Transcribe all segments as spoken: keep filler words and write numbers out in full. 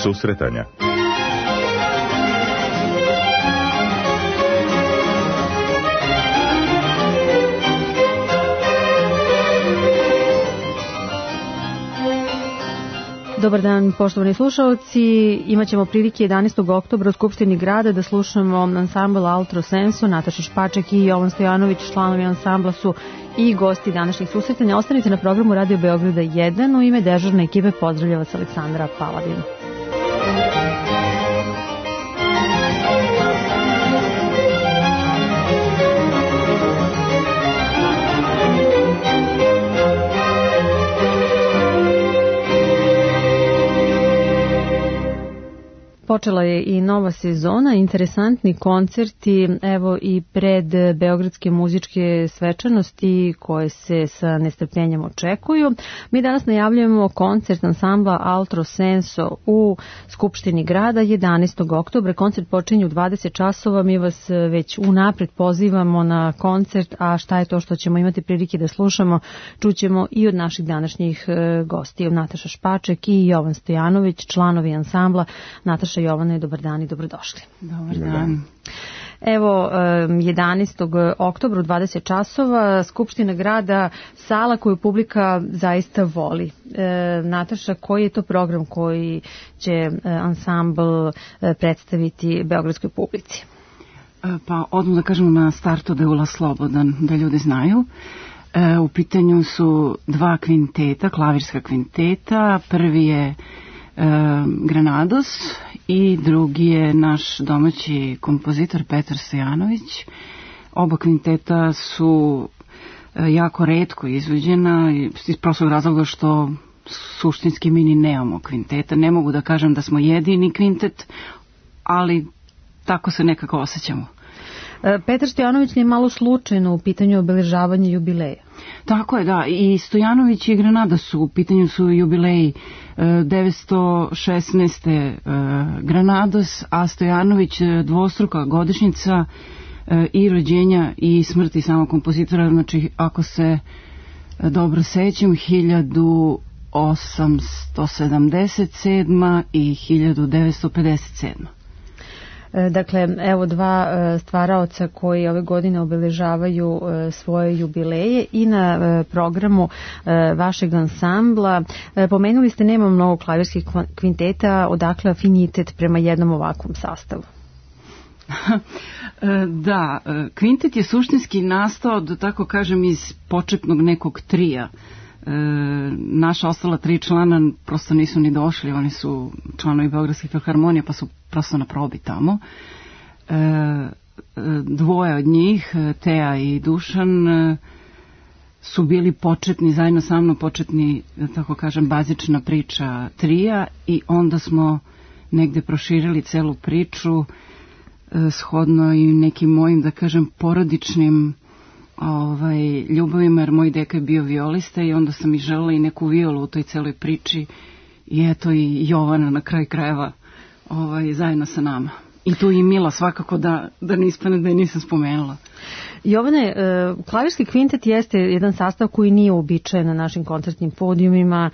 susretanja. Dobar dan, poštovani slušalci. Imaćemo prilike jedanaestog oktobra u Skupštini grada da slušamo ansambl Altro Senso. Nataša Špaček i Jovan Stojanović, članovi ansambla, su i gosti današnjih susretanja. Ostanite na programu Radio Beograda jedan. U ime dežurne ekipe pozdravlja vas Aleksandra Paladin. Počela je i nova sezona, interesantni koncerti, evo i pred beogradske muzičke svečanosti koje se sa nestrpljenjem očekuju. Mi danas najavljujemo koncert ansambla Altro Senso u Skupštini grada jedanaestog oktobra. Koncert počinje u dvadeset časova, mi vas već unapred pozivamo na koncert, a šta je to što ćemo imati prilike da slušamo, čućemo i od naših današnjih gostiju, Nataša Špaček i Jovan Stojanović, članovi ansambla. Nataša, Jovane, dobar dan i dobrodošli. Dobar dan. Evo, jedanaestog oktobra u dvadeset časova, Skupština grada, sala koju publika zaista voli. E, Nataša, koji je to program koji će ansambl predstaviti beogradskoj publici? Pa odmah da kažemo na startu da je ulaz slobodan, da ljudi znaju. E, u pitanju su dva kvinteta, klavirska kvinteta. Prvi je Granados i drugi je naš domaći kompozitor Petar Stojanović. Oba kvinteta su jako retko izvođena iz prostog razloga što suštinski mi ni nemamo kvinteta. Ne mogu da kažem da smo jedini kvintet, ali tako se nekako osjećamo. Petar Stojanović je malo slučajno u pitanju obeležavanja jubileja. Tako je, da. I Stojanović i Granada su u pitanju su jubileji devetsto šesnaeste. Granados, a Stojanović dvostruka godišnjica i rođenja i smrti samog kompozitora. Znači, ako se dobro sećam, hiljadu osamsto sedamdeset sedma i hiljadu devetsto pedeset sedma. Dakle, evo dva stvaraoca koji ove godine obeležavaju svoje jubileje i na programu vašeg ansambla. Pomenuli ste, nema mnogo klavirskih kvinteta, odakle afinitet prema jednom ovakvom sastavu? Da, kvintet je suštinski nastao, da tako kažem, iz početnog nekog trija. E, naša ostala tri člana prosto nisu ni došli, oni su članovi Beogradske filharmonije pa su prosto na probi tamo. E, dvoje od njih, Teja i Dušan, su bili početni, zajedno sa mnom početni, da tako kažem, bazična priča trija, i onda smo negde proširili celu priču e, shodno i nekim mojim, da kažem, porodičnim Ovaj, ljubavima, jer moj deka je bio violista i onda sam i želela i neku violu u toj celoj priči, i eto i Jovana na kraj krajeva ovaj, zajedno sa nama. I tu i Mila, svakako, da, da ne ispane da je nisam spomenula. Jovane, klavirski kvintet jeste jedan sastav koji nije uobičajen na našim koncertnim podijumima,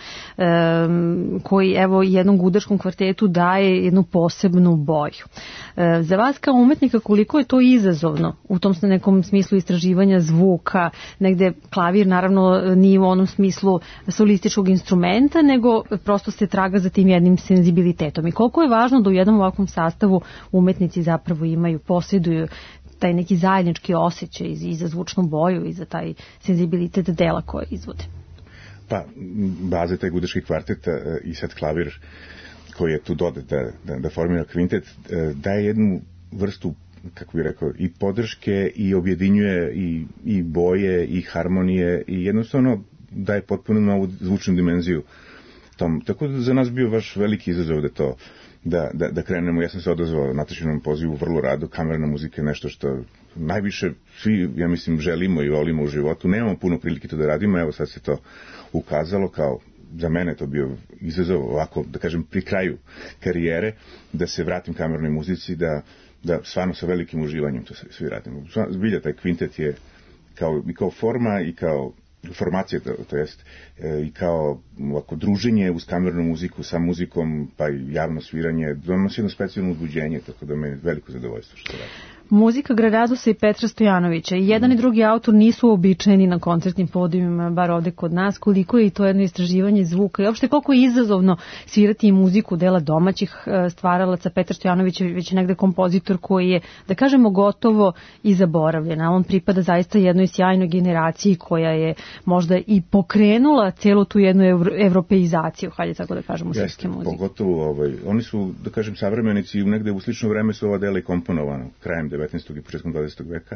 koji evo jednom gudačkom kvartetu daje jednu posebnu boju. Za vas kao umetnika, koliko je to izazovno u tom nekom smislu istraživanja zvuka, negde klavir naravno nije u onom smislu solističkog instrumenta, nego prosto se traga za tim jednim senzibilitetom. I koliko je važno da u jednom ovakvom sastavu umetnici zapravo imaju, posjeduju taj neki zajednički osjećaj i za zvučnu boju i za taj senzibilitet dela koje izvode? Pa, baza taj gudački kvartet i sad klavir koji je tu dodat da, da, da formira kvintet, daje jednu vrstu, kako bih rekao, i podrške i objedinjuje i, i boje i harmonije i jednostavno daje potpuno novu zvučnu dimenziju tom. Tako da za nas bio baš veliki izazov da to Da, da, da krenemo. Ja sam se odazvao Natašinom pozivu vrlo rado. Kamerna muzika je nešto što najviše svi, ja mislim, želimo i volimo u životu. Nemamo puno prilike to da radimo, evo sad se to ukazalo kao, za mene to bio izazov, ovako, da kažem, pri kraju karijere, da se vratim kamernoj muzici, da, da stvarno sa velikim uživanjem to svi radimo. Zbilja, taj kvintet je kao, i kao forma i kao formacija, to, to jest e, i kao ovako druženje uz kamernu muziku sa muzikom, pa i javno sviranje, donosi jedno specijalno uzbuđenje, tako da me je veliko zadovoljstvo što radi. Muzika Granadosa i Petra Stojanovića. I jedan mm. i drugi autor nisu uobičajeni na koncertnim podijumima, bar ovde kod nas. Koliko je i to jedno istraživanje zvuka i uopšte koliko je izazovno svirati i muziku dela domaćih stvaralaca. Petar Stojanović je već negde kompozitor koji je, da kažemo, gotovo i zaboravljen. A on pripada zaista jednoj sjajnoj generaciji koja je možda i pokrenula celu tu jednu evropeizaciju, hajde tako da kažemo, srpske muzike. Pogotovo, ovaj, oni su, da kažem, savremenici, negde u slično vreme su ova dela i komponovana, krajem devetnaestog i početkom dvadesetog veka.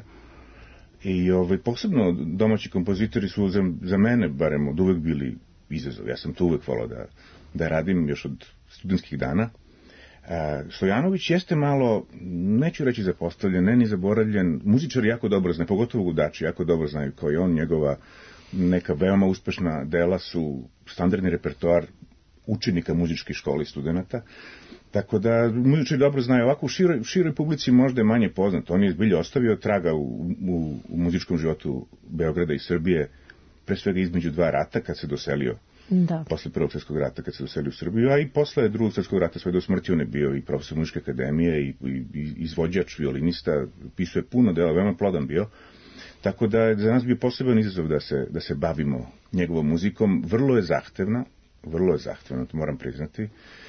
I ovaj, posebno domaći kompozitori su za, za mene, barem od uvek bili izazov. Ja sam to uvek volao da, da radim još od studentskih dana. A, Stojanović jeste malo, neću reći zapostavljen, ne ni zaboravljen. Muzičari jako dobro znaju, pogotovo gudači, jako dobro znaju kao i on. Njegova neka veoma uspešna dela su standardni repertoar učenika muzičke škole i studenta. Tako da muzičari dobro znaju, ovako u široj, široj publici možda je manje poznat. On je zbilja ostavio traga u, u, u muzičkom životu Beograda i Srbije, pre svega između dva rata kad se doselio, da. Posle Prvog svjetskog rata kad se doselio u Srbiju, a i posle Drugog svjetskog rata sve do smrti on je bio i profesor muzičke akademije i, i, i izvođač, violinista, pisuje puno dela, veoma plodan bio. Tako da je za nas bio poseban izazov da se, da se bavimo njegovom muzikom. Vrlo je zahtevna, vrlo je zahtevna, to moram priznati.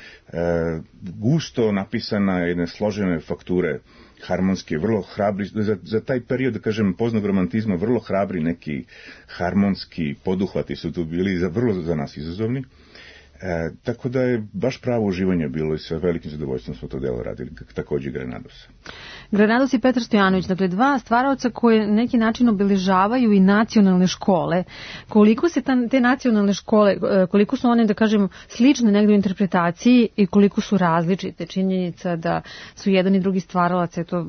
E, gusto napisana, jedne složene fakture harmonske, vrlo hrabri, za, za taj period, da kažem, poznog romantizma, vrlo hrabri neki harmonski poduhvati su tu bili, za, vrlo za nas izazovni. E, tako da je baš pravo uživanje bilo i sa velikim zadovoljstvom smo to delo radili, takođe Granados. Granados i Petar Stojanović, dakle dva stvaraoca koje neki način obeležavaju i nacionalne škole. Koliko se ta, te nacionalne škole, koliko su one, da kažem, slične negdje u interpretaciji i koliko su različite? Činjenica da su jedan i drugi stvaralac eto,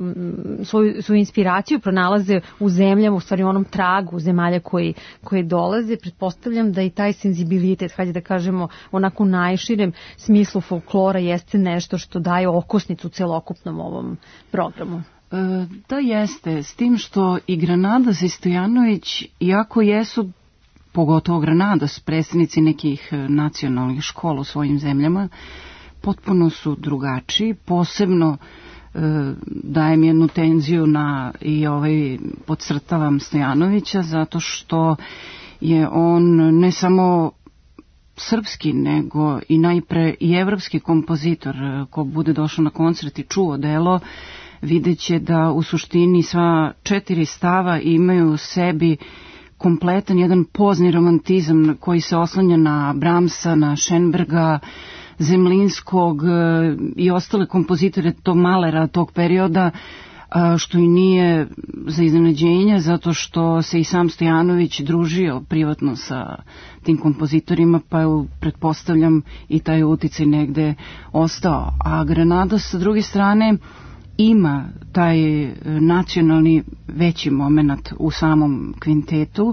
svoju, svoju inspiraciju pronalaze u zemljama, u stvari onom tragu zemalja koji, koji dolaze. Pretpostavljam da i taj senzibilitet, hajde da kažemo, onako u najširem smislu folklora jeste nešto što daje okosnicu celokupnom ovom programu. E, da jeste, s tim što i Granados i Stojanović, iako jesu, pogotovo Granados, predstavnici nekih nacionalnih škola u svojim zemljama, potpuno su drugačiji, posebno e, dajem jednu tenziju na i ovaj podcrtavam Stojanovića, zato što je on ne samo srpski, nego i najpre i evropski kompozitor. Ko bude došao na koncert i čuo delo, videće da u suštini sva četiri stava imaju u sebi kompletan jedan pozni romantizam koji se oslanja na Brahmsa, na Schoenberga, Zemlinskog i ostale kompozitore tog Mahlera tog perioda, što i nije za iznenađenje, zato što se i sam Stojanović družio privatno sa tim kompozitorima, pa je, pretpostavljam, i taj uticaj negde ostao. A Granados, sa druge strane, ima taj nacionalni veći moment u samom kvintetu,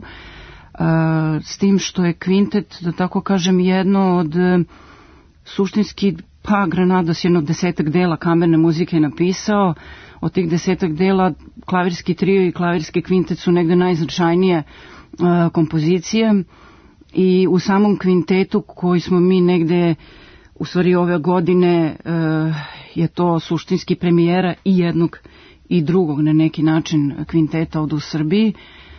s tim što je kvintet, da tako kažem, jedno od suštinski, pa Granados jedno desetak dela kamerne muzike je napisao. Od tih desetak dela klavirski trio i klavirski kvintet su negde najznačajnije uh, kompozicije i u samom kvintetu koji smo mi negde, u stvari ove godine, uh, je to suštinski premijera i jednog i drugog na neki način kvinteta od u Srbiji.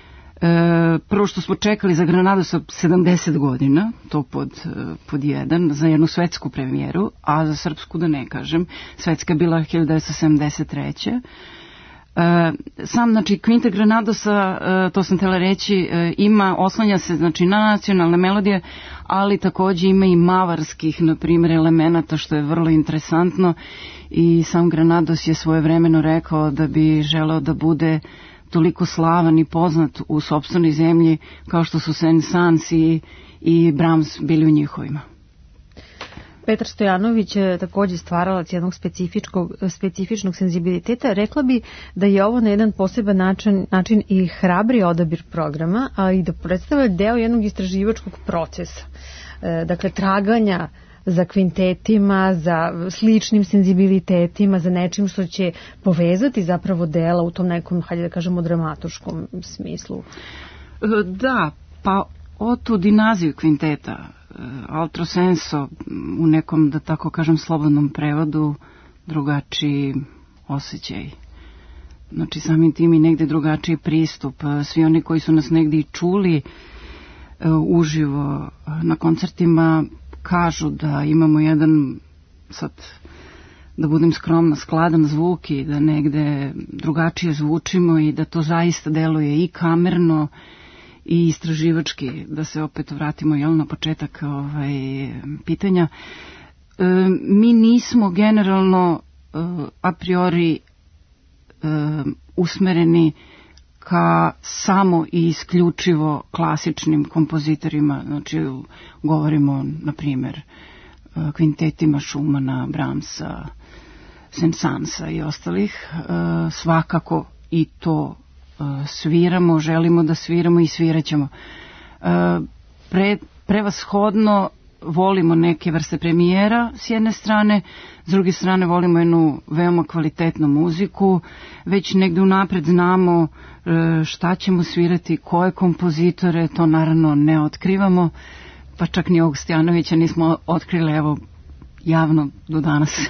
E, prvo što smo čekali za Granadosa sedamdeset godina, to pod, pod jedan, za jednu svetsku premijeru, a za srpsku da ne kažem, svetska je bila hiljadu devetsto sedamdeset treće. E, sam, znači, kvintet Granadosa, e, to sam htjela reći, e, ima, oslanja se, znači, na nacionalne melodije, ali takođe ima i mavarskih, na primjer, elemenata, što je vrlo interesantno, i sam Granados je svojevremeno rekao da bi želeo da bude toliko slavan i poznat u sopstvenoj zemlji kao što su Saint-Saëns i, i Brahms bili u njihovima. Petar Stojanović je također stvaralac jednog specifičnog, specifičnog senzibiliteta. Rekla bi da je ovo na jedan poseban način, način i hrabri odabir programa, a i da predstavlja deo jednog istraživačkog procesa. E, dakle, traganja za kvintetima, za sličnim senzibilitetima, za nečim što će povezati zapravo dela u tom nekom, hajde da kažemo, dramaturškom smislu. Da, pa otud i naziv kvinteta. Altro senso, u nekom, da tako kažem, slobodnom prevodu, drugačiji osjećaj. Znači, samim tim i negde drugačiji pristup. Svi oni koji su nas negde i čuli uživo na koncertima kažu da imamo jedan, sad da budem skromna, skladan zvuk i da negde drugačije zvučimo i da to zaista deluje i kamerno i istraživački, da se opet vratimo jel, na početak ovaj, pitanja. E, mi nismo generalno e, a priori e, usmereni ka samo i isključivo klasičnim kompozitorima, znači govorimo na primjer kvintetima Schumana, Brahmsa, Saint-Saënsa i ostalih, svakako i to sviramo, želimo da sviramo i sviraćemo. Pre, prevashodno volimo neke vrste premijera s jedne strane, s druge strane volimo jednu veoma kvalitetnu muziku, već negde unapred znamo šta ćemo svirati, koje kompozitore, to naravno ne otkrivamo, pa čak ni ovog Stojanovića nismo otkrili, evo, javno do danas.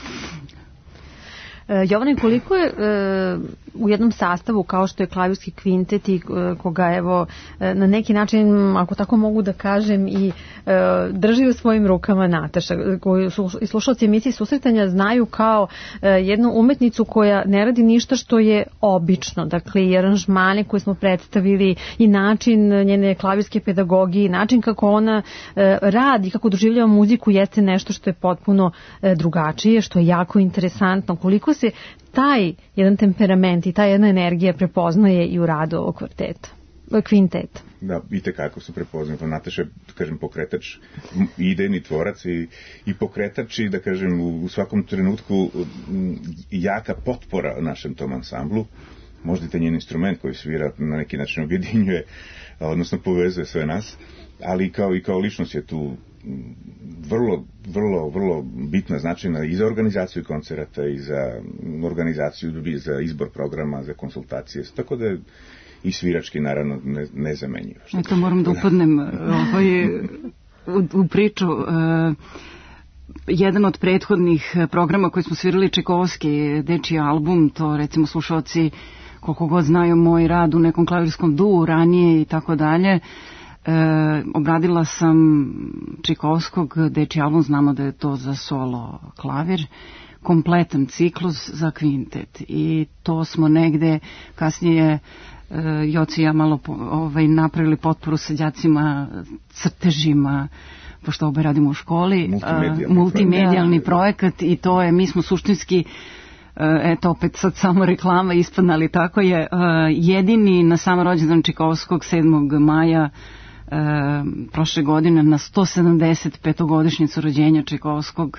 Jovana, koliko je e, u jednom sastavu kao što je klavirski kvintet i e, koga evo e, na neki način, ako tako mogu da kažem, i e, drži u svojim rukama Nataša, koju su i slušalci emisije Susretanja znaju kao e, jednu umetnicu koja ne radi ništa što je obično, dakle i aranžmane koje smo predstavili i način njene klavirske pedagogije, način kako ona e, radi, kako doživljava muziku jeste nešto što je potpuno e, drugačije, što je jako interesantno. Koliko se taj jedan temperament i ta jedna energija prepoznaje i u radu ovog kvarteta, kvinteta. Da, i tekako su prepoznati. Nataša je, da kažem, pokretač, idejni tvorac i, i pokretač i, da kažem, u, u svakom trenutku jaka potpora našem tom ansamblu. Možda i taj njen instrument koji svira na neki način objedinjuje, odnosno povezuje sve nas, ali kao i kao ličnost je tu vrlo, vrlo, vrlo bitna, značajna i za organizaciju koncerata i za organizaciju, za izbor programa, za konsultacije, tako da je i svirački naravno ne, nezamenjivo. Eto, moram da upadnem ovaj, u, u priču. Uh, jedan od prethodnih programa koji smo svirali, Čajkovski, dečiji album, to recimo slušalci koliko god znaju moj rad u nekom klavirskom duu ranije i tako dalje. E, obradila sam Čajkovskog dečiji album, znamo da je to za solo klavir, kompletan ciklus za kvintet i to smo negde kasnije e, Joci i ja malo po, ovaj, napravili potporu sa đacima, crtežima, pošto obe radimo u školi, multimedijalni, uh, multimedijalni projekat i to je, mi smo suštinski eto opet sad samo reklama ispadna, ali tako je, jedini na sam rođendan Čajkovskog sedmog maja prošle godine na sto sedamdeset petogodišnjicu rođenja Čajkovskog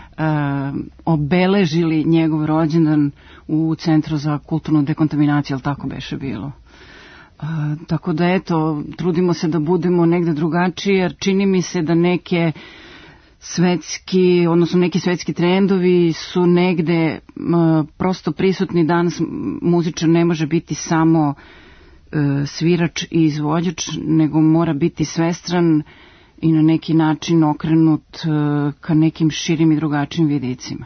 obeležili njegov rođendan u Centru za kulturnu dekontaminaciju, ali tako beše bilo. Tako da eto, trudimo se da budemo negde drugačiji, jer čini mi se da neke svetski, odnosno neki svetski trendovi su negde m, prosto prisutni. Danas muzičar ne može biti samo e, svirač i izvođač, nego mora biti svestran i na neki način okrenut e, ka nekim širim i drugačijim vidicima.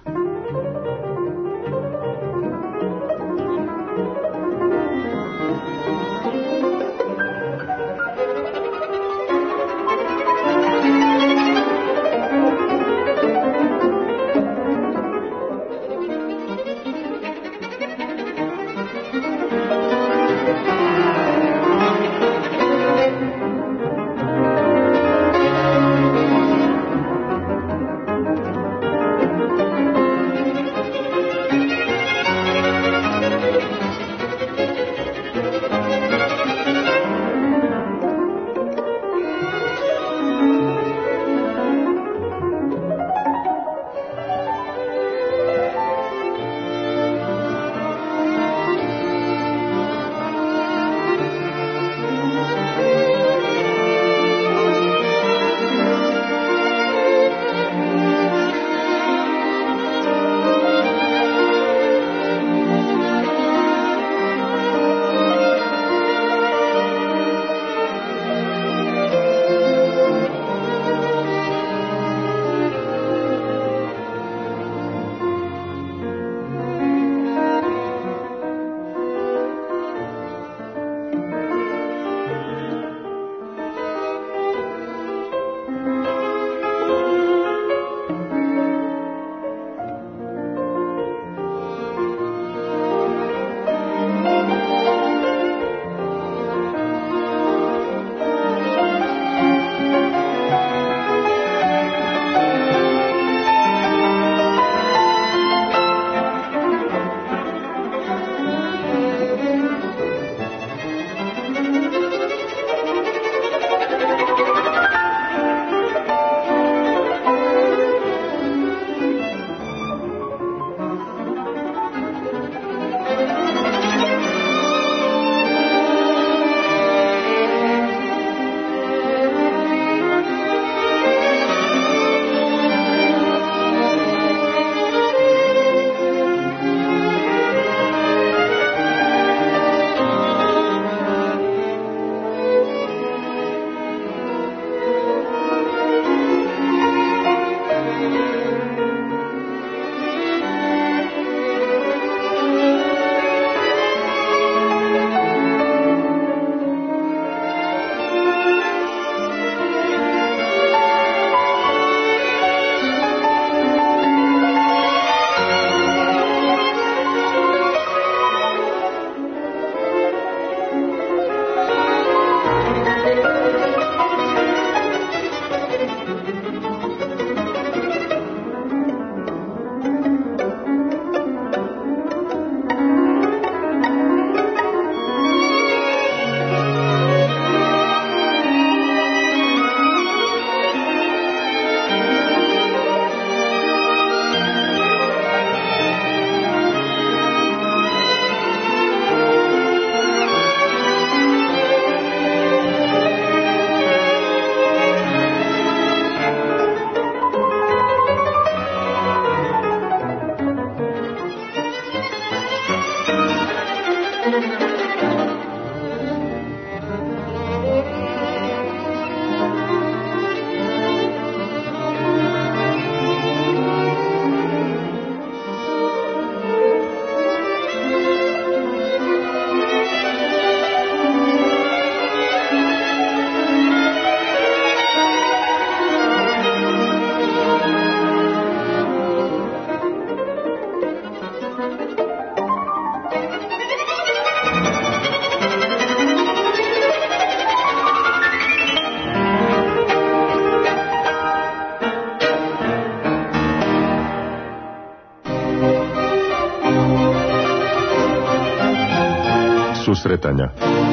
Susretanja.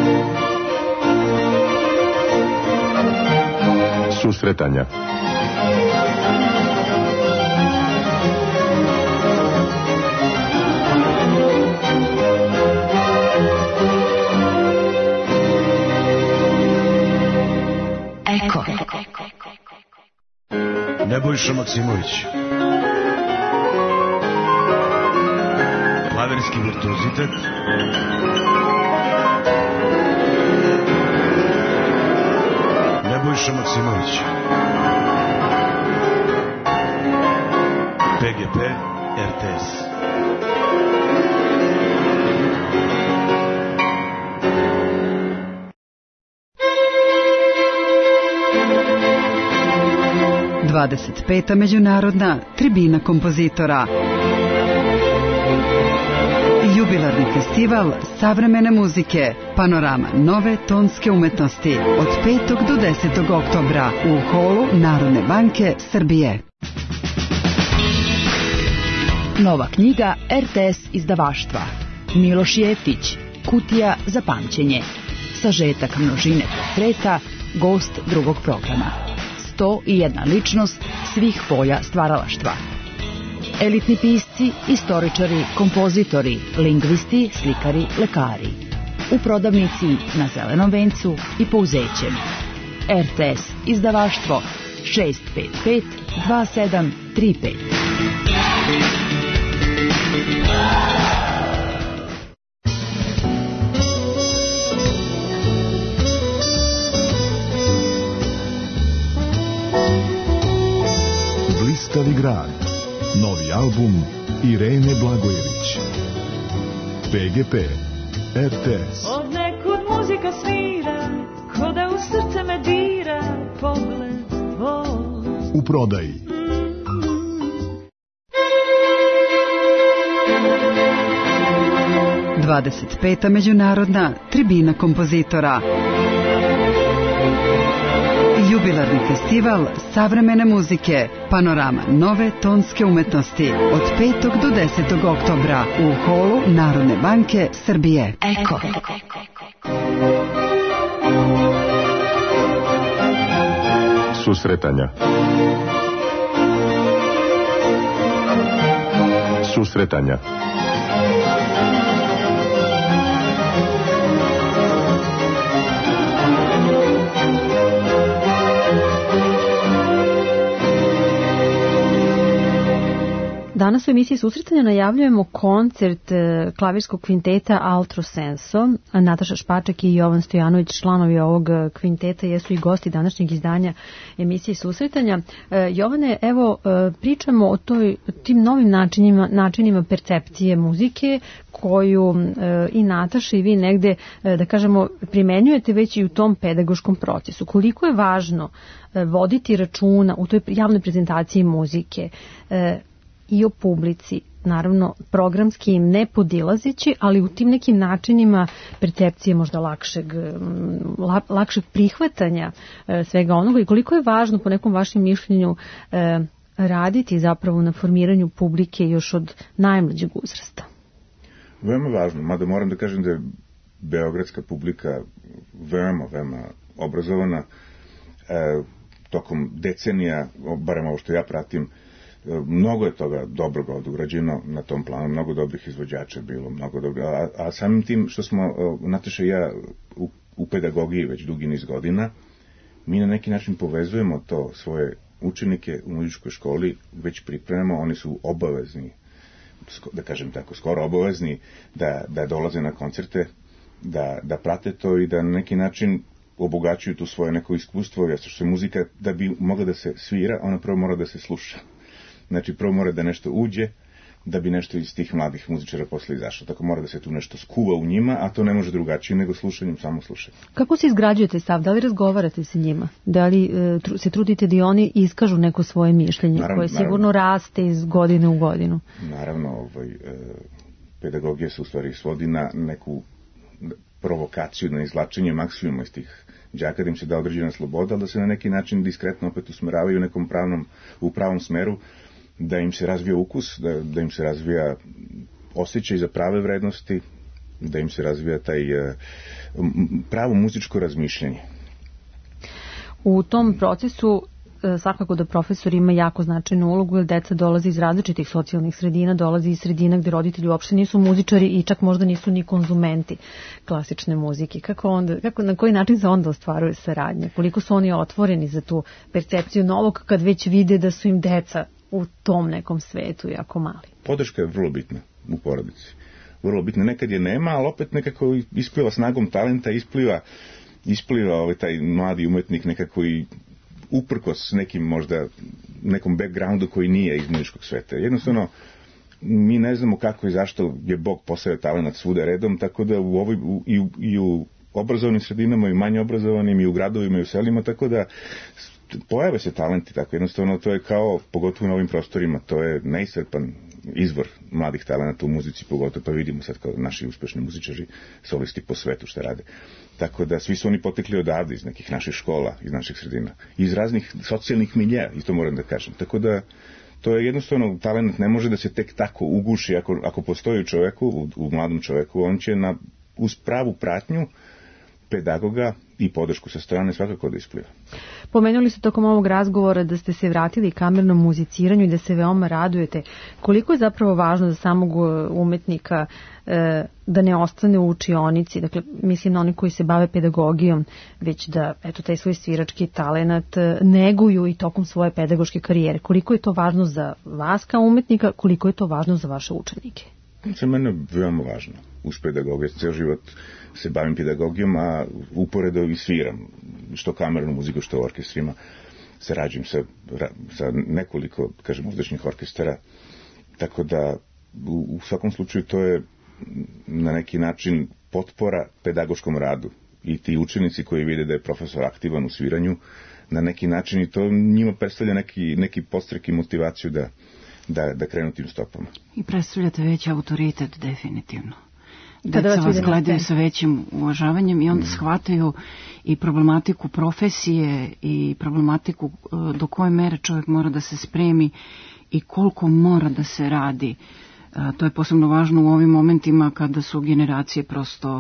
Susretanja. Eko. Nebojša Maksimović. Klavirski virtuozitet. Nebojša Maksimović. P G P R T S. dvadeset peta međunarodna tribina kompozitora. Jubilarni festival savremene muzike, panorama nove tonske umetnosti od petog do desetog oktobra u holu Narodne banke Srbije. Nova knjiga R T S izdavaštva. Miloš Jeftić, Kutija za pamćenje. Sažetak množine portreta, gost drugog programa. sto i jedna ličnost svih polja stvaralaštva. Elitni pisci, istoričari, kompozitori, lingvisti, slikari, lekari. U prodavnici na Zelenom vencu i Pouzećem. R T S izdavaštvo šest pet pet dva sedam tri pet. Blistavi grad. Novi album Irene Blagojević. P G P R T S. Od nekud muzika svira, ko da u srce me dira pogled tvoj. U prodaji. dvadeset peta međunarodna tribina kompozitora. Jubilarni festival savremene muzike, panorama nove tonske umetnosti od petog do desetog oktobra u holu Narodne banke Srbije. Eko. Susretanja. Susretanja. Danas u emisiji Susretanja najavljujemo koncert klavirskog kvinteta Altro Senso. Nataša Špaček i Jovan Stojanović, članovi ovog kvinteta, jesu i gosti današnjeg izdanja emisije Susretanja. Jovane, evo, pričamo o toj, tim novim načinima, načinima percepcije muzike koju i Nataša i vi negde, da kažemo, primenjujete već i u tom pedagoškom procesu. Koliko je važno voditi računa u toj javnoj prezentaciji muzike i o publici, naravno programski im ne podilazeći, ali u tim nekim načinima percepcije možda lakšeg, lakšeg prihvatanja svega onoga, i koliko je važno po nekom vašem mišljenju raditi zapravo na formiranju publike još od najmlađeg uzrasta? Veoma važno, mada moram da kažem da je beogradska publika veoma, veoma obrazovana. E, tokom decenija, barem ovo što ja pratim, mnogo je toga dobrog odrađeno na tom planu, mnogo dobrih izvođača bilo, mnogo dobro, a, a samim tim što smo, Nataša i ja, u, u pedagogiji već dugi niz godina, mi na neki način povezujemo to svoje učenike u muzičkoj školi, već pripremamo, oni su obavezni, da kažem tako, skoro obavezni da, da dolaze na koncerte, da, da prate to i da na neki način obogaćuju tu svoje neko iskustvo, jer što je muzika, da bi mogla da se svira, ona prvo mora da se sluša. Znači, prvo mora da nešto uđe, da bi nešto iz tih mladih muzičara posle izašlo. Tako mora da se tu nešto skuva u njima, a to ne može drugačije nego slušanjem, samo slušanjem. Kako se izgrađujete stav? Da li razgovarate sa njima? Da li e, se trudite da i oni iskažu neko svoje mišljenje, naravno, koje sigurno naravno, raste iz godine u godinu? Naravno, ovaj, e, pedagogija se u stvari svodi na neku provokaciju, na izvlačenje maksimuma iz tih đaka, da im se da određena sloboda, ali da se na neki način diskretno opet usmeravaju u nekom pravnom, u pravom smeru, da im se razvija ukus, da, da im se razvija osjećaj za prave vrednosti da im se razvija taj pravo muzičko razmišljanje. U tom procesu svakako da profesor ima jako značajnu ulogu, jer deca dolaze iz različitih socijalnih sredina, dolaze iz sredina gde roditelji uopšte nisu muzičari i čak možda nisu ni konzumenti klasične muzike. Kako onda, kako, na koji način se onda ostvaruje saradnja? Koliko su oni otvoreni za tu percepciju novog kad već vide da su im deca u tom nekom svetu jako mali? Podrška je vrlo bitna u porodici. Vrlo bitna. Nekad je nema, ali opet nekako ispliva snagom talenta, ispliva, ispliva ovaj taj mladi umetnik nekako i uprkos nekim možda nekom backgroundu koji nije iz muzičkog sveta. Jednostavno, mi ne znamo kako i zašto je Bog postavio talenat svuda redom, tako da u ovoj, u, i, u, i u obrazovanim sredinama, i manje obrazovanim, i u gradovima, i u selima, tako da pojave se talenti, tako jednostavno to je kao, pogotovo na ovim prostorima, to je neiscrpan izvor mladih talenata u muzici, pogotovo pa vidimo sad kao naši uspešni muzičari, solisti po svetu šta rade. Tako da svi su oni potekli odavde iz nekih naših škola, iz naših sredina, iz raznih socijalnih miljeja, i to moram da kažem. Tako da to je jednostavno, talent ne može da se tek tako uguši, ako, ako postoji u čoveku, u, u mladom čoveku, on će na, uz pravu pratnju pedagoga i podršku sa strane svakako da ispliva. Pomenuli ste tokom ovog razgovora da ste se vratili kamernom muziciranju i da se veoma radujete. Koliko je zapravo važno za samog umetnika e, da ne ostane u učionici, dakle mislim na oni koji se bave pedagogijom, već da eto taj svoj svirački talenat neguju i tokom svoje pedagoške karijere. Koliko je to važno za vas kao umetnika, koliko je to važno za vaše učenike? Za mene je veoma važno. Uz pedagogiju, ceo život se bavim pedagogijom, a uporedo i sviram, što kamernu muziku, što orkestrima. Sarađujem sa, sa nekoliko, kažem, muzičnih orkestara, tako da u, u svakom slučaju to je na neki način potpora pedagoškom radu. I ti učenici koji vide da je profesor aktivan u sviranju, na neki način i to njima predstavlja neki, neki podstrek i motivaciju da Da, da krenu tim stopama. I predstavljate veći autoritet, definitivno. Deca vas gledaju sa većim uvažavanjem i onda mm. shvataju i problematiku profesije i problematiku do koje mere čovjek mora da se spremi i koliko mora da se radi. To je posebno važno u ovim momentima kada su generacije prosto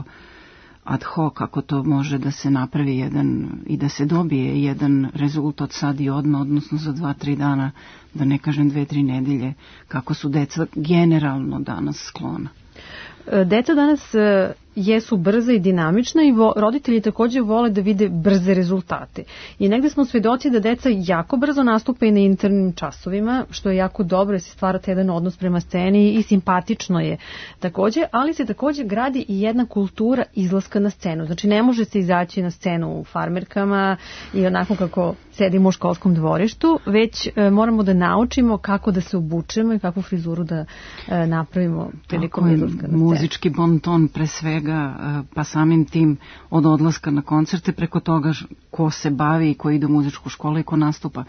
ad hoc, kako to može da se napravi jedan i da se dobije jedan rezultat sad i odmah, odnosno za dva, tri dana, da ne kažem dve, tri nedelje, kako su deca generalno danas sklona. Deca danas jesu brza i dinamična i vo, roditelji takođe vole da vide brze rezultate. I negde smo svedoci da deca jako brzo nastupe i na internim časovima, što je jako dobro, jer se stvara jedan odnos prema sceni i simpatično je takođe, ali se takođe gradi i jedna kultura izlaska na scenu. Znači ne može se izaći na scenu u farmerkama i onako kako sedimo u školskom dvorištu, već e, moramo da naučimo kako da se obučemo i kakvu frizuru da e, napravimo prilikom izlaska na scenu. Muzički bonton pre svega, pa samim tim od odlaska na koncerte preko toga ko se bavi i ko ide u muzičku školu i ko nastupa.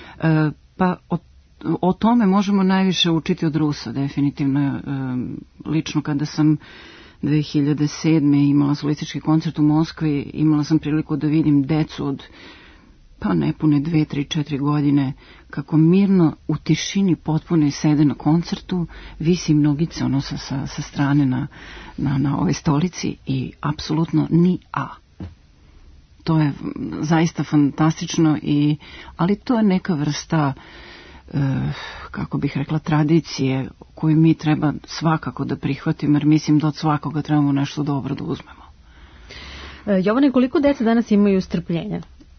Pa o, o tome možemo najviše učiti od Rusa, definitivno. Lično kada sam dve hiljade sedme imala solistički koncert u Moskvi, imala sam priliku da vidim decu od pa nepune dve, tri, četiri godine, kako mirno u tišini potpuno sede na koncertu, visi nogice ono sa, sa, sa strane na, na, na ovoj stolici i apsolutno ni a. To je zaista fantastično, i, ali to je neka vrsta, e, kako bih rekla, tradicije koju mi treba svakako da prihvatimo, jer mislim da od svakoga trebamo nešto dobro da uzmemo. E, Jovane, koliko deca danas imaju strpljenja?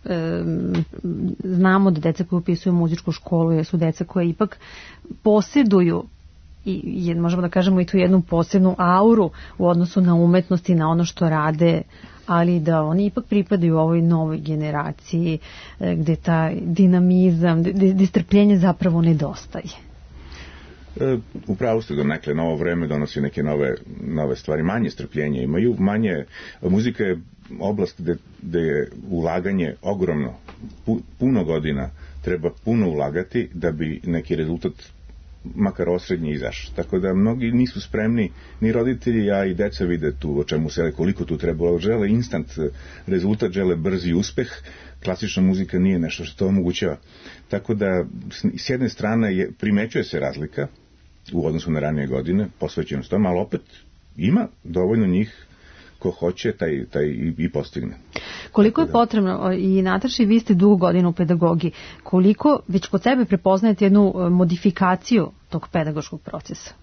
Znamo da deca koji upisuju muzičku školu su deca koje ipak posjeduju i možemo da kažemo i tu jednu posebnu auru u odnosu na umetnost i na ono što rade, ali da oni ipak pripadaju ovoj novoj generaciji gde taj dinamizam, gde strpljenje zapravo nedostaje. E, upravo ste da nekle novo vreme donosi neke nove, nove stvari, manje strpljenja imaju, manje, muzika je oblast gde, gde je ulaganje ogromno, pu, puno godina treba puno ulagati da bi neki rezultat makar osrednji izašao. Tako da mnogi nisu spremni, ni roditelji, a i deca vide tu o čemu se, koliko tu treba, žele instant rezultat, žele brzi uspeh. Klasična muzika nije nešto što to omogućava. Tako da s jedne strane je, primećuje se razlika u odnosu na ranije godine, posvećenost tome, ali opet ima dovoljno njih ko hoće, taj, taj i, i postigne. Koliko je potrebno, i Nataši, vi ste dugo godina u pedagogiji, koliko već kod sebe prepoznajete jednu modifikaciju tog pedagoškog procesa?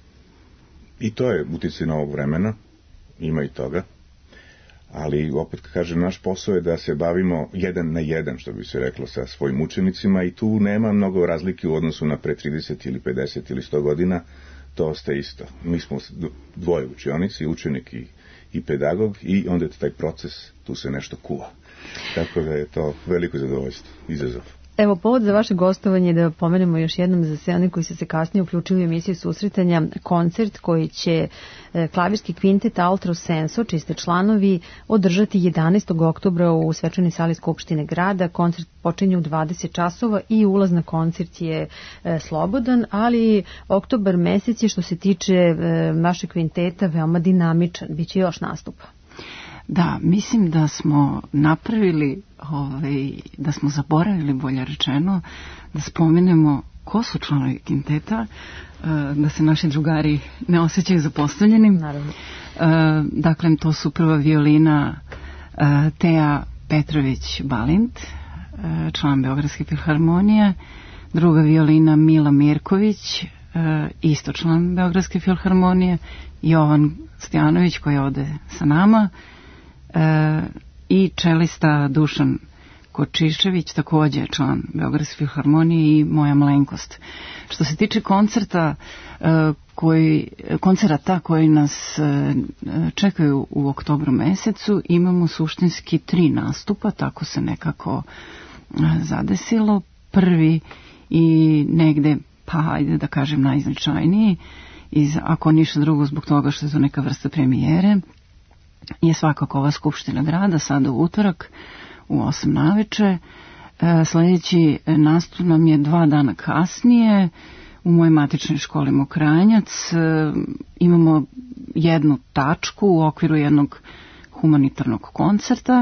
I to je uticaj novog vremena, ima i toga, ali opet kažem, naš posao je da se bavimo jedan na jedan, što bi se reklo, sa svojim učenicima, i tu nema mnogo razlike u odnosu na pre trideset ili pedeset ili sto godina, to ostaje isto. Mi smo dvoje učionici, učenik i, i pedagog, i onda je taj proces, tu se nešto kuva. Tako da je to veliko zadovoljstvo, izazov. Evo, povod za vaše gostovanje, da pomenemo još jednom za sve one koji su se kasnije uključili u emisiju susretanja, koncert koji će e, klavirski kvintet Altro Senso, čiji ste članovi, održati jedanaestog oktobra u svečanoj sali Skupštine grada. Koncert počinje u dvadeset časova i ulaz na koncert je e, slobodan, ali oktobar mesec je, što se tiče e, vašeg kvinteta, veoma dinamičan. Biće još nastupa. Da, mislim da smo napravili, ovaj, da smo zaboravili, bolje rečeno, da spomenemo ko su članovi kvinteta, da se naši drugari ne osjećaju zapostavljenim. Naravno. Dakle, to su prva violina Teja Petrović-Balint, član Beogradske filharmonije, druga violina Mila Mirković, isto član Beogradske filharmonije, Jovan Stojanović koji je ovde sa nama, E, i čelista Dušan Kočišević, također član Beogradske filharmonije, i moja malenkost. Što se tiče koncerta e, koji, koncerata koji nas e, čekaju u oktobru mesecu, imamo suštinski tri nastupa, tako se nekako e, zadesilo. Prvi i negde, pa ajde da kažem, najznačajniji, iz, ako ništa drugo zbog toga što je to neka vrsta premijere, je svakako ova Skupština grada, sada u utorak u osam naveče. E, sljedeći nastup nam je dva dana kasnije u mojoj matičnoj školi Mokranjac. E, imamo jednu tačku u okviru jednog humanitarnog koncerta,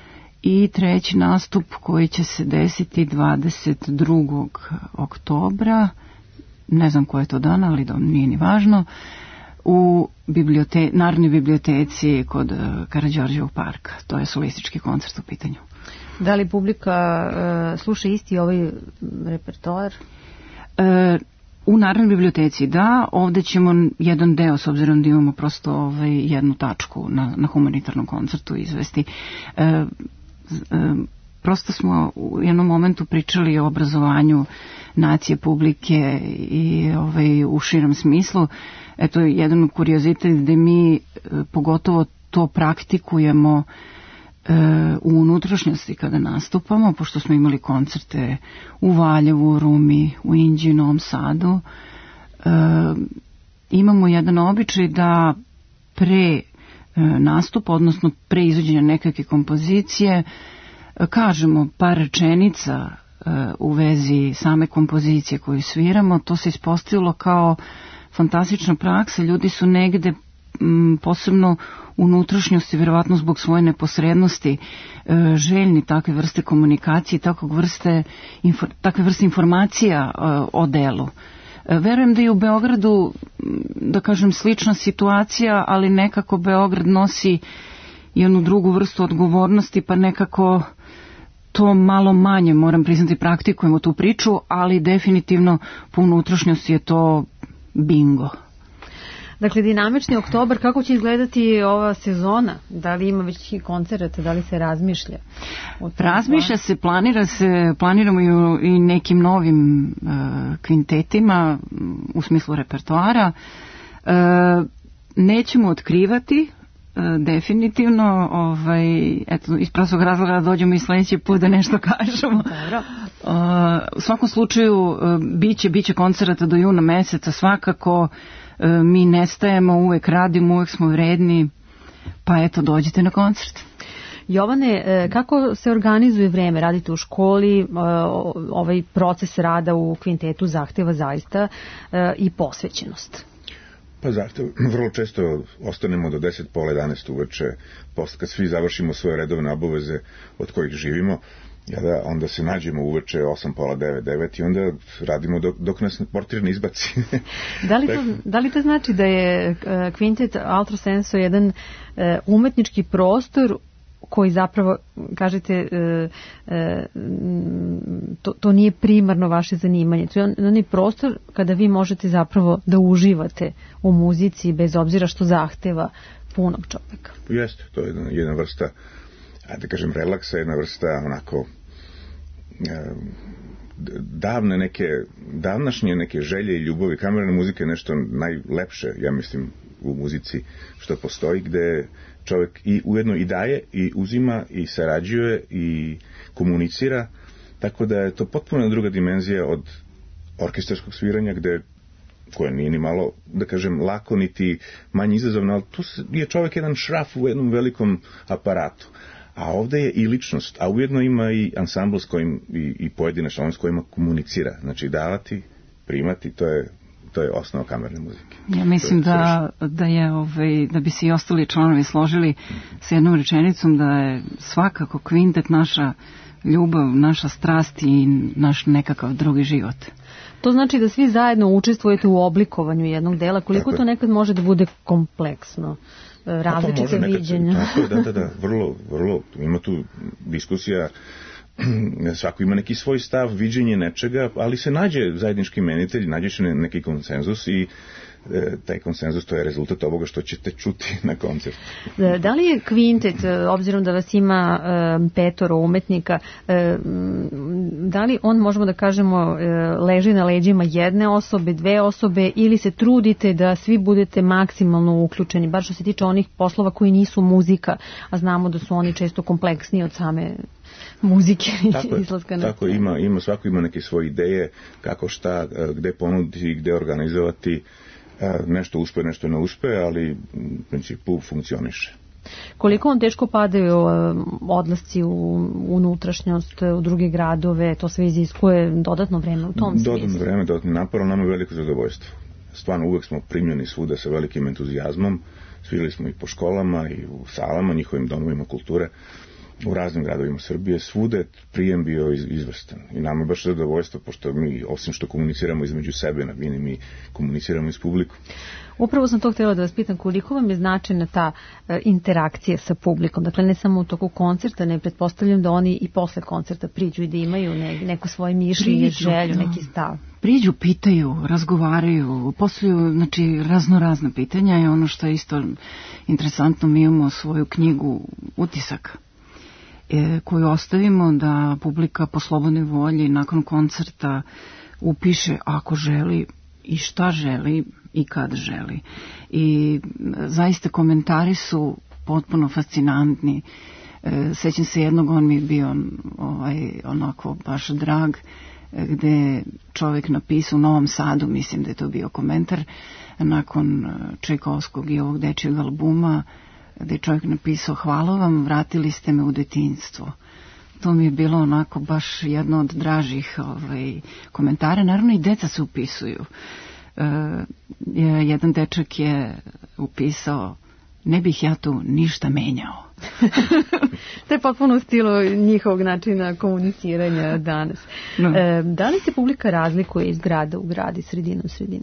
i treći nastup koji će se desiti dvadeset drugog oktobra, ne znam koji je to dan, ali da nije ni važno, u bibliote, Narodnoj biblioteci kod uh, Karađorđevog parka. To je solistički koncert u pitanju. Da li publika uh, sluša isti ovaj repertoar? Uh, u Narodnoj biblioteci da, ovde ćemo jedan deo, s obzirom da imamo prosto ovaj, jednu tačku na, na humanitarnom koncertu izvesti. Uh, uh, prosto smo u jednom momentu pričali o obrazovanju nacije, publike i ovaj, u širem smislu. Eto, jedan kuriozitet gde mi e, pogotovo to praktikujemo e, u unutrašnjosti kada nastupamo, pošto smo imali koncerte u Valjevu, u Rumi, u Inđiji, Novom Sadu. E, imamo jedan običaj da pre e, nastupa, odnosno pre izvođenja nekakve kompozicije, e, kažemo par rečenica e, u vezi same kompozicije koju sviramo. To se ispostavilo kao fantastična praksa. Ljudi su negde m, posebno u unutrašnjosti, verovatno zbog svoje neposrednosti, e, željni takve vrste komunikacije, takve vrste, infor, takve vrste informacija e, o delu. E, verujem da je u Beogradu, da kažem, slična situacija, ali nekako Beograd nosi jednu drugu vrstu odgovornosti, pa nekako to malo manje, moram priznati, praktikujemo tu priču, ali definitivno po unutrašnjosti je to bingo. Dakle, dinamični oktobar, kako će izgledati ova sezona? Da li ima već i koncerata, da li se razmišlja? Razmišlja se, planira se, planiramo i, i nekim novim uh, kvintetima u smislu repertoara. Uh, nećemo otkrivati, uh, definitivno, ovaj, eto, iz prostog razloga da dođemo i sledeći put da nešto kažemo. Dobro. Uh, u svakom slučaju uh, biće, biće koncerata do juna meseca svakako. Uh, mi nestajemo, uvek radimo, uvek smo vredni, pa eto, dođite na koncert. Jovane, kako se organizuje vreme? Radite u školi, ovaj proces rada u kvintetu zahteva zaista i posvećenost. Pa zahteva, vrlo često ostanemo do deset, pola jedanaest uveče, posle kad svi završimo svoje redovne obaveze od kojih živimo, Ja da, onda se nađemo uveče osam, pola devet, devet i onda radimo dok, dok nas portir ne izbaci. Da li, to, da li to znači da je uh, kvintet Altrosenso jedan uh, umetnički prostor koji zapravo, kažete, uh, uh, to, to nije primarno vaše zanimanje. To je onaj prostor kada vi možete zapravo da uživate u muzici bez obzira što zahteva punog čoveka. Jeste, to je jedna, jedna vrsta, da kažem, relaksa, jedna vrsta onako davne neke, davnašnje neke želje i ljubavi. Kamerna muzika je nešto najlepše, ja mislim, u muzici što postoji, gde čovjek i ujedno i daje, i uzima, i sarađuje, i komunicira, tako da je to potpuno druga dimenzija od orkestarskog sviranja, gde koje nije ni malo, da kažem, lako, niti manje izazovno, ali tu je čovjek jedan šraf u jednom velikom aparatu. A ovde je i ličnost, a ujedno ima i ansambl s kojim, i, i pojedine članove s kojima komunicira. Znači, davati, primati, to je, to je osnova kamerne muzike. Ja mislim da, da, je, ovaj, da bi se i ostali članovi složili s jednom rečenicom da je svakako kvintet naša ljubav, naša strast i naš nekakav drugi život. To znači da svi zajedno učestvujete u oblikovanju jednog dela, koliko to nekad može da bude kompleksno, različite viđenja. Tako je, da, da, da, vrlo, vrlo, ima tu diskusija, svako ima neki svoj stav, viđenje nečega, ali se nađe zajednički imenitelj, nađe se neki konsenzus i e, taj konsenzus, to je rezultat ovoga što ćete čuti na koncertu. Da li je kvintet, obzirom da vas ima e, petoro umetnika, e, da li on, možemo da kažemo, e, leži na leđima jedne osobe, dve osobe, ili se trudite da svi budete maksimalno uključeni, bar što se tiče onih poslova koji nisu muzika, a znamo da su oni često kompleksniji od same muzike i izlaska na tako, ima, ima, svako ima neke svoje ideje, kako šta, gde ponuditi, gde organizovati, nešto uspe, nešto ne uspe, ali u principu funkcioniše. Koliko on teško padaju odlasci u unutrašnjost, u druge gradove, to sve iziskuje dodatno vreme u tom smislu? Dodatno vreme, dodatno napor, ali nama je veliko zadovoljstvo. Stvarno, uvek smo primljeni svuda sa velikim entuzijazmom, svirali smo i po školama i u salama, njihovim domovima kulture, u raznim gradovima Srbije, svude prijem bio izvrstan. I nama je baš zadovoljstvo, pošto mi, osim što komuniciramo između sebe na bini, mi komuniciramo i s publikom. Upravo sam to htjela da vas pitam, koliko vam je značajna ta e, interakcija sa publikom? Dakle, ne samo u toku koncerta, ne pretpostavljam da oni i posle koncerta priđu i da imaju ne, neko svoje mišljenje, želju, da. Neki stav. Priđu, pitaju, razgovaraju, posliju, znači, razno razna pitanja i ono što je isto interesantno, mi imamo svoju knjigu Utisak, koju ostavimo da publika po slobodnoj volji nakon koncerta upiše ako želi i šta želi i kad želi. I zaista komentari su potpuno fascinantni. Sećam se jednog, on mi je bio ovaj, onako baš drag, gde čovjek napisao u Novom Sadu, mislim da je to bio komentar, nakon Čajkovskog i ovog dečijeg albuma, gde je čovjek napisao: hvala vam, vratili ste me u detinjstvo. To mi je bilo onako baš jedno od dražih ovaj, komentara. Naravno i deca se upisuju. E, jedan dečak je upisao: ne bih ja tu ništa menjao. To je potpuno u stilu njihovog načina komuniciranja danas. No. E, da li se publika razlikuje iz grada u grad i sredinu u sredinu?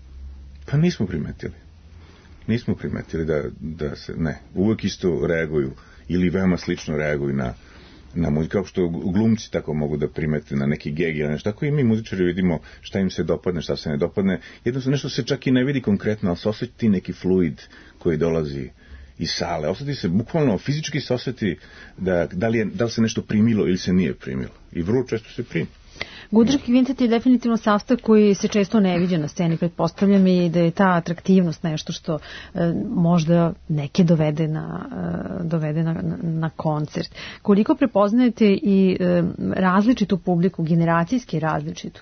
Pa nismo primetili. Nismo primetili da, da se, ne, uvek isto reaguju ili veoma slično reaguju na, na muziku, kao što glumci tako mogu da primete na neki geg ili nešto, tako i mi muzičari vidimo šta im se dopadne, šta se ne dopadne, jednostavno nešto se čak i ne vidi konkretno, ali se osjeti neki fluid koji dolazi iz sale, osjeti se, bukvalno fizički se osjeti da, da, li je, da li se nešto primilo ili se nije primilo i vrlo često se primi. Gudraški kvintet je definitivno sastav koji se često ne viđa na sceni, pretpostavljam, i da je ta atraktivnost nešto što e, možda neke dovede na, e, dovede na, na, na koncert. Koliko prepoznajete i e, različitu publiku, generacijski različitu?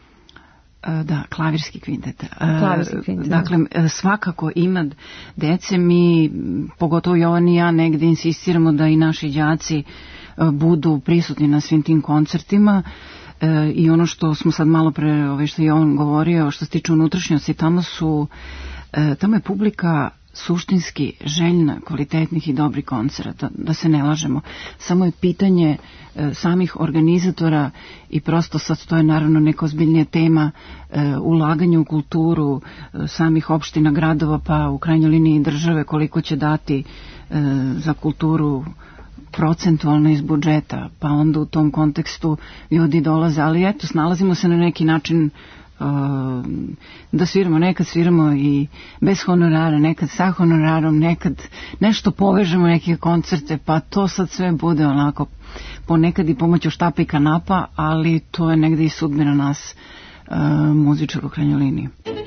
Da, klavirski kvintet. Klavirski kvintet. Dakle, svakako ima dece, mi, pogotovo Jovan i ja, negde insistiramo da i naši đaci budu prisutni na svim tim koncertima. E, i ono što smo sad malo pre, ove što je on govorio, što se tiče unutrašnjosti, tamo su, e, tamo je publika suštinski željna kvalitetnih i dobrih koncerata, da se ne lažemo. Samo je pitanje e, samih organizatora i prosto sad to je naravno neka ozbiljnija tema, e, ulaganje u kulturu e, samih opština, gradova, pa u krajnjoj liniji države, koliko će dati e, za kulturu procentualno iz budžeta, pa onda u tom kontekstu ljudi dolaze, ali eto, snalazimo se na neki način da sviramo, nekad sviramo i bez honorara, nekad sa honorarom, nekad nešto povežemo, neke koncerte, pa to sad sve bude onako ponekad i pomoću štapa i kanapa, ali to je negde i sudbina nas uh, muzičara u krajnjoj liniji.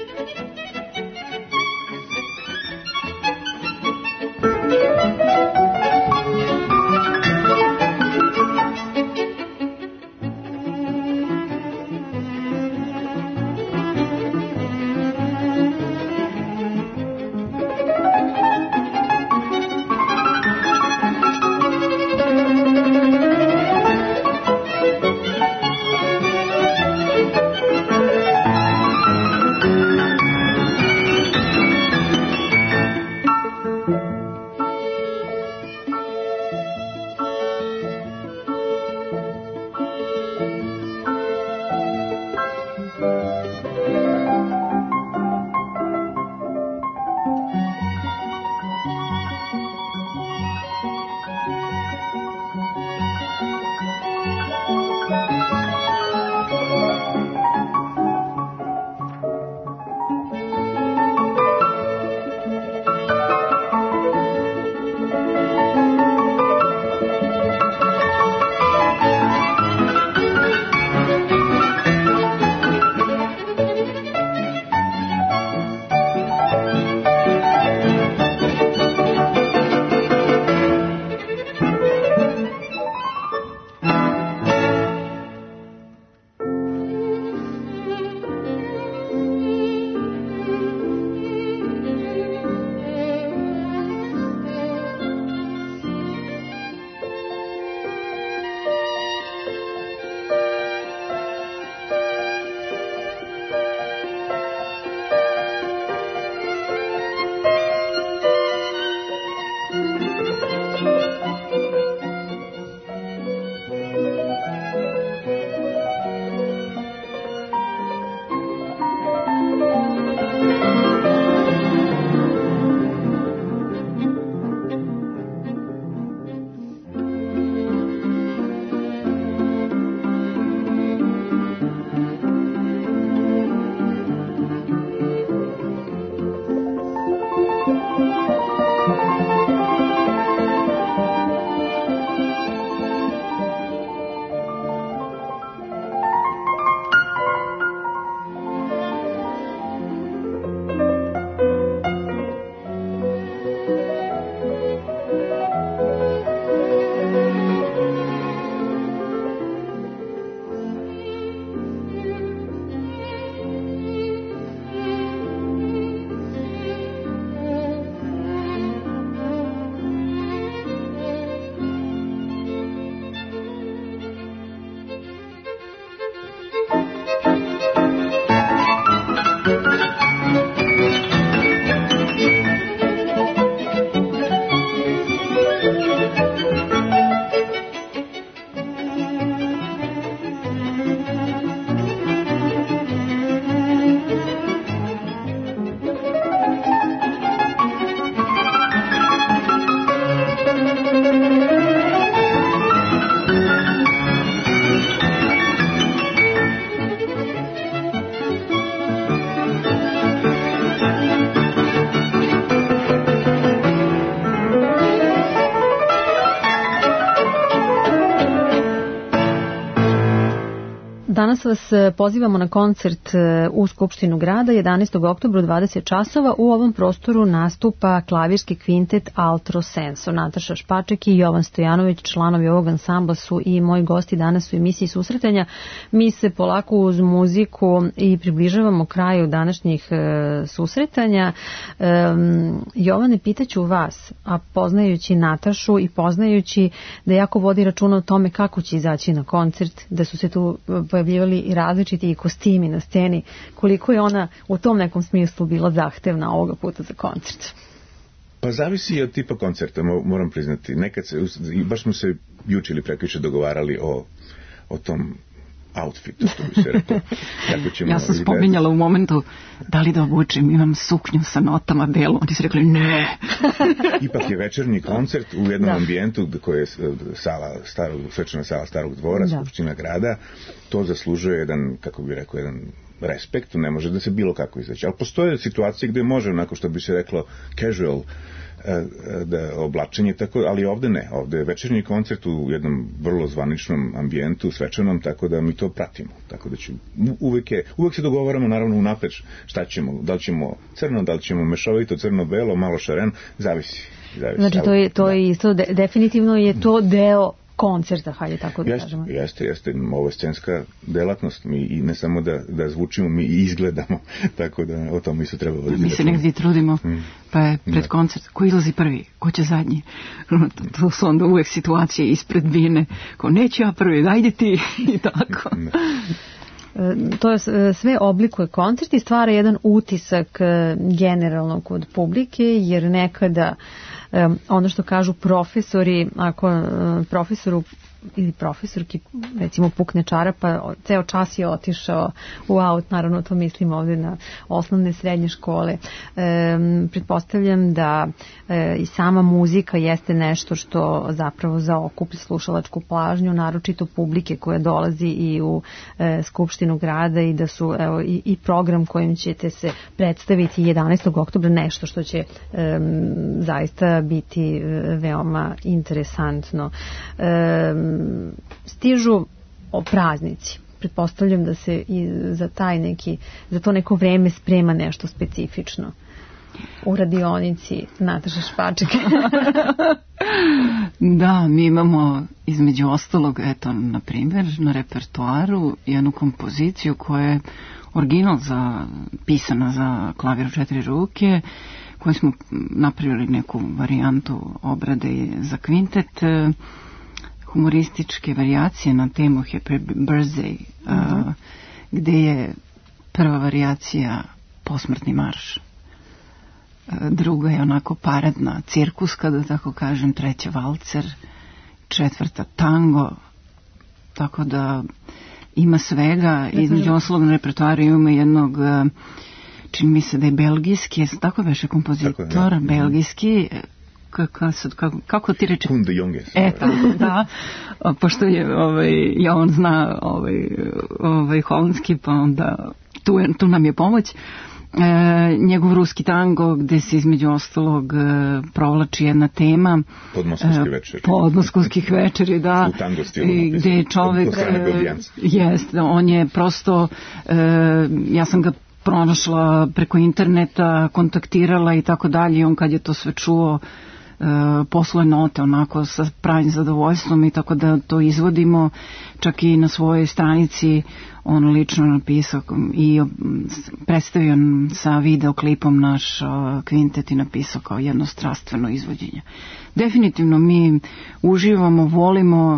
Danas vas pozivamo na koncert u Skupštinu grada jedanaestog oktobra u dvadeset časova. U ovom prostoru nastupa klavirski kvintet Altro Senso. Nataša Špaček i Jovan Stojanović, članovi ovog ansambla, su i moji gosti danas u emisiji Susretanja. Mi se polako uz muziku i približavamo kraju današnjih e, susretanja. E, Jovane, pitaću vas, a poznajući Natašu i poznajući da jako vodi računa o tome kako će izaći na koncert, da su se tu pojavljivali i različiti i kostimi na sceni, koliko je ona u tom nekom smislu bila zahtevna ovoga puta za koncert? Pa zavisi od tipa koncerta, moram priznati. Nekad se, baš smo se juče ili prekjuče dogovarali o, o tom outfitu, što bi se rekao. Ćemo ja sam spominjala u momentu da li da obučem, imam suknju sa notama belu, oni su rekli ne. Ipak je večernji koncert u jednom da. ambijentu koji je sala, starog, svečana sala Starog dvora, da. Skupština grada, to zaslužuje jedan, kako bi rekao, jedan respekt, ne može da se bilo kako izaći. Ali postoje situacije gde može, onako što bi se reklo, casual da oblačenje, tako, ali ovde ne. Ovde je večernji koncert u jednom vrlo zvaničnom ambijentu, svečanom, tako da mi to pratimo. Tako da ću, uvek, je, uvek se dogovaramo naravno unapred šta ćemo, da li ćemo crno, da li ćemo mešovito, crno-belo, malo šaren, zavisi. zavisi. Znači to je, to je isto, de, definitivno je to deo koncerta, hajde tako da jeste, kažemo. Jeste, jeste, ovo je scenska delatnost, mi i ne samo da, da zvučimo, mi i izgledamo, tako da o tom isto treba voditi. Mi se negdje trudimo, mm. pa je pred da. koncert, ko izlazi prvi, ko će zadnji, to su onda uvek situacije ispred bine, ko neću ja prvi, dajde ti, i tako. Da. To je sve oblikuje koncert i stvara jedan utisak generalno kod publike, jer nekada um, ono što kažu profesori, ako um, profesoru ili profesorki recimo pukne čarapa, ceo čas je otišao u aut, naravno to mislim ovdje na osnovne srednje škole. E, pretpostavljam da e, i sama muzika jeste nešto što zapravo zaokuplja slušalačku pažnju, naročito publike koja dolazi i u e, Skupštinu grada i da su evo, i, i program kojim ćete se predstaviti jedanaestog oktobra nešto što će e, zaista biti veoma interesantno. E, stižu o praznici. Pretpostavljam da se i za taj neki, za to neko vreme sprema nešto specifično. U radionici Nataša Špaček. Da, mi imamo između ostalog, eto, na primjer, na repertoaru jednu kompoziciju koja je original za, pisana za klavir u četiri ruke, koju smo napravili neku varijantu obrade za kvintet, humorističke varijacije na temu Happy Birthday, uh-huh. uh, gde je prva varijacija posmrtni marš, uh, druga je onako paradna, cirkuska, da tako kažem, treća valcer, četvrta tango, tako da ima svega. Između ostalog na repertoaru imamo jednog, uh, čini mi se da je belgijski, tako beše kompozitor, tako, ja. belgijski, Kako, kako, kako ti reče? Koen de Jonge. E, tako, da. Pošto je, ovaj, ja on zna ovaj, ovaj, holandski, pa onda tu, je, tu nam je pomoć. E, njegov ruski tango, gde se između ostalog e, provlači jedna tema. Podmoskovski večeri. Podmoskovskih večeri, da. U tango stilu. Gde je čovek, e, jest, on je prosto, e, ja sam ga pronašla preko interneta, kontaktirala i tako dalje, i on kad je to sve čuo, posluje note onako sa pravim zadovoljstvom, i tako da to izvodimo. Čak i na svojoj stranici on lično napisao i predstavio sa videoklipom naš kvintet i napisao kao jedno strastveno izvođenje. Definitivno mi uživamo, volimo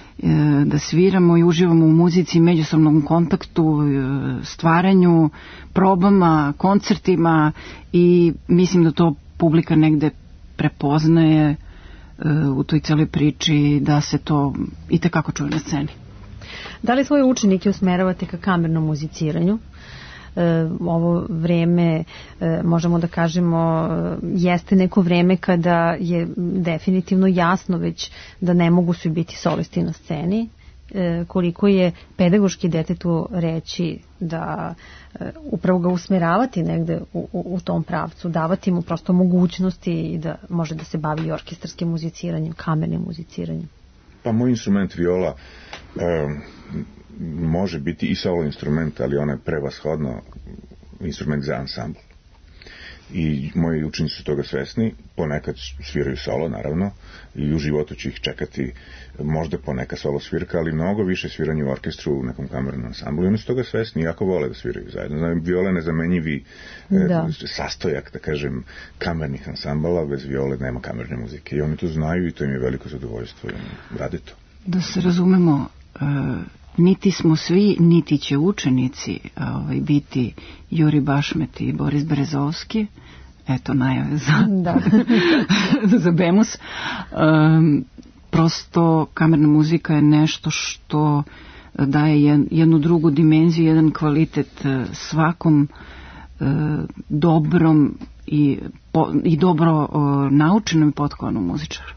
da sviramo i uživamo u muzici, međusobnom kontaktu, stvaranju, probama, koncertima, i mislim da to publika negde prepoznaje uh, u toj celoj priči, da se to i tekako čuje na sceni. Da li svoje učenike usmeravate ka kamernom muziciranju? E, ovo vreme, e, možemo da kažemo, jeste neko vreme kada je definitivno jasno već da ne mogu svi biti solisti na sceni. E, koliko je pedagoški detetu reći da e, upravo ga usmeravati negde u, u, u tom pravcu, davati mu prosto mogućnosti i da može da se bavi i orkestarskim muziciranjem, kamernim muziciranjem. Pa moj instrument viola e, može biti i solo instrument, ali ona je prevashodno instrument za ansambl. I moji učenici su toga svesni, ponekad sviraju solo, naravno, i u životu će ih čekati možda poneka solo svirka, ali mnogo više sviranje u orkestru, u nekom kamernom ansamblu, i oni su toga svesni, jako vole da sviraju zajedno. Znam, viole nezamenjivi da. e, sastojak, da kažem, kamernih ansambala, bez viole nema kamerne muzike, i oni to znaju i to im je veliko zadovoljstvo i oni rade to. Da se razumemo, uh... niti smo svi, niti će učenici ovaj, biti Juri Bašmet i Boris Berezovski. eto najave za, da. za Bemus. Um, prosto kamerna muzika je nešto što daje jednu drugu dimenziju, jedan kvalitet svakom uh, dobrom i, po, i dobro uh, naučenom i potkovanom muzičaru.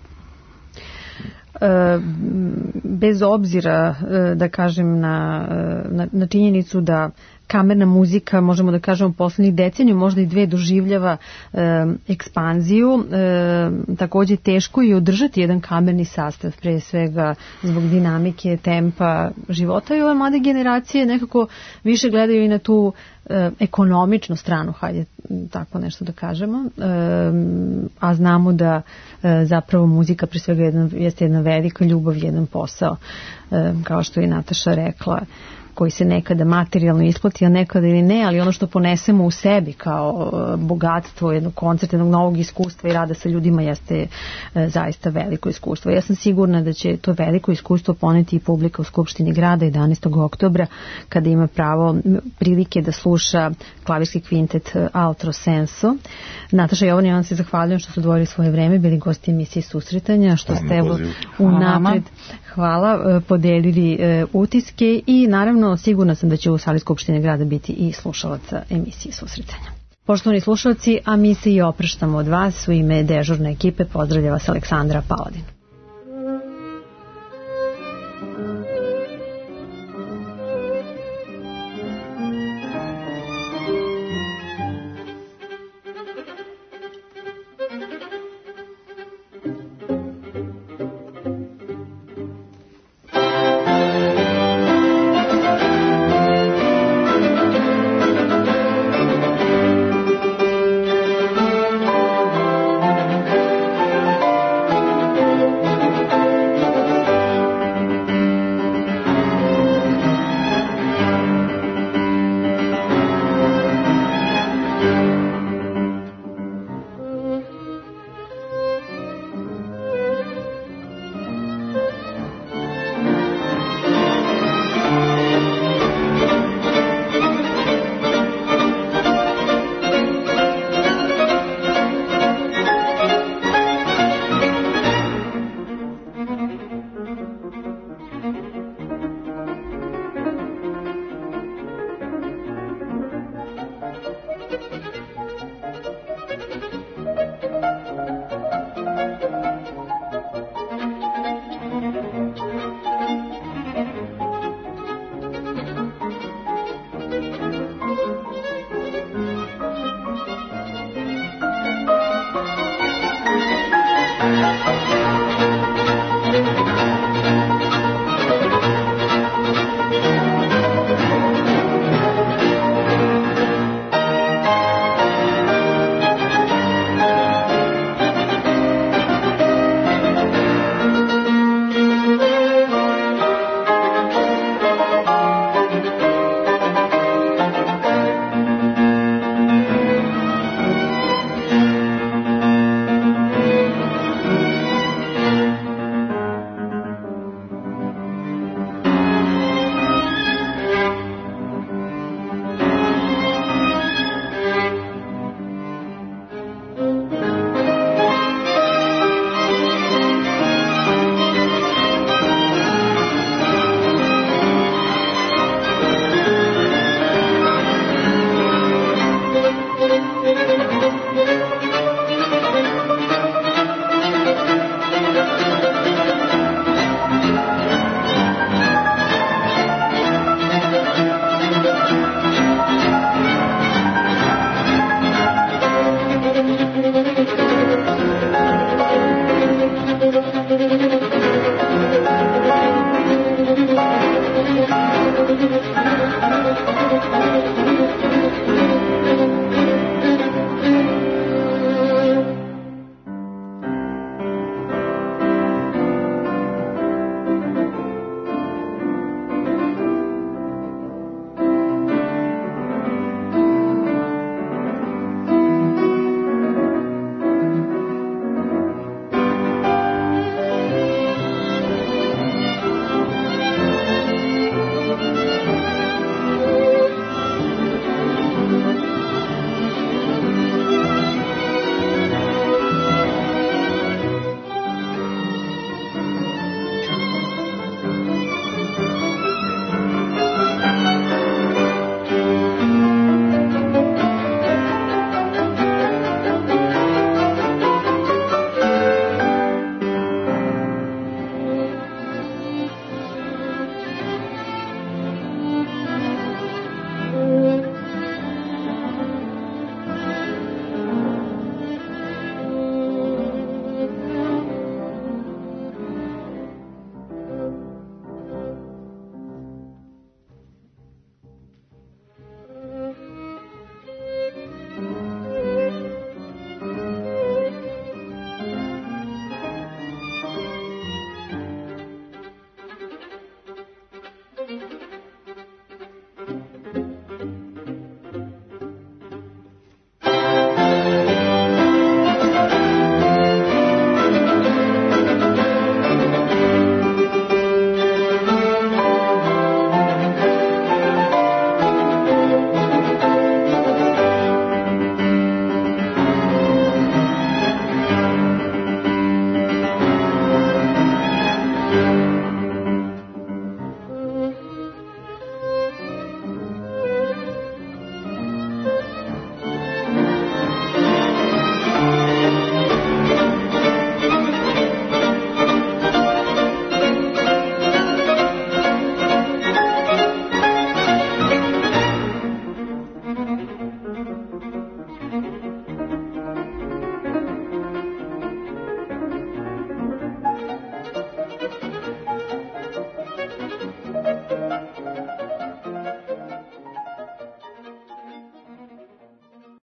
Bez obzira, da kažem, na, na, na činjenicu da kamerna muzika, možemo da kažemo, poslednjih deceniju, možda i dve, doživljava e, ekspanziju. E, takođe teško je održati jedan kamerni sastav, pre svega zbog dinamike, tempa života, i ove mlade generacije nekako više gledaju i na tu e, ekonomičnu stranu, hajde tako nešto da kažemo, e, a znamo da e, zapravo muzika pre svega jedna, jeste jedna velika ljubav, jedan posao, e, kao što je Nataša rekla, koji se nekada materijalno isplati, a nekada ili ne, ali ono što ponesemo u sebi kao bogatstvo jednog koncerta, jednog novog iskustva i rada sa ljudima jeste e, zaista veliko iskustvo. Ja sam sigurna da će to veliko iskustvo poneti i publika u Skupštini grada jedanaestog oktobra, kada ima pravo prilike da sluša klavirski kvintet Altro Senso. Nataša Jovan, ja vam se zahvaljujem što su odvojili svoje vreme, bili gosti emisije Susretanja, što ste evo unapred, hvala, podelili e, utiske i naravno sigurna sam da će u sali Skupštine grada biti i slušalaca emisije Susretanja. Poštovani slušalci, a mi se i opraštamo od vas, u ime dežurne ekipe pozdravlja vas Aleksandra Paladin.